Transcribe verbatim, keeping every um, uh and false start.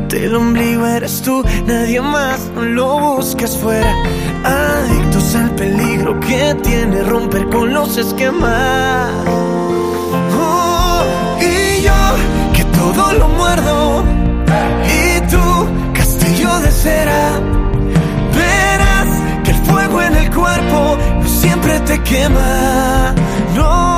del ombligo eres tú, nadie más, no lo busques fuera. Adictos al peligro que tiene romper con los esquemas. Oh, y yo, que todo lo muerdo, y tú, castillo de cera. Verás que el fuego en el cuerpo no siempre te quema, no.